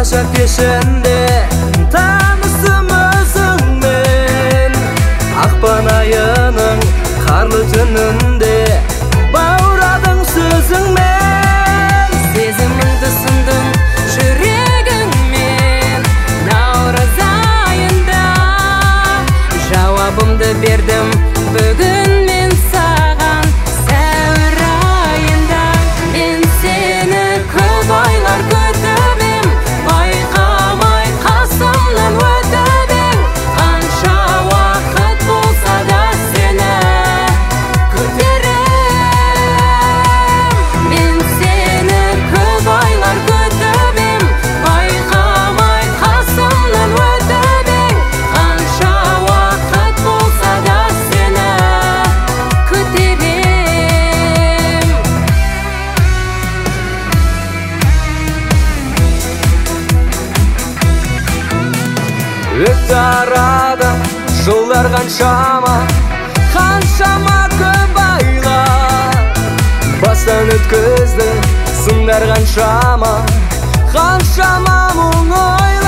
Ғажап кешінде танысым өзіңмен, ақпан айының қарлы түнінде бауырадың сөзіңмен. Сезіміңді сындым жүрегіңмен, наурыз айында жауабымды бердім бүгін мен саған. Сәуір айында мен сені көп айлар күтіп ем, байқамай қасымнан өтіп ең. Қанша уақыт болса да сені күтерем. Мен сені көп айлар күтіп ем, байқамай қасымнан өтіп ең. Қанша уақыт болса да сені күтерем. Өтті арадан жылдар қаншама көп айлар, бастан өткізді сындар қаншама мұң ойлар.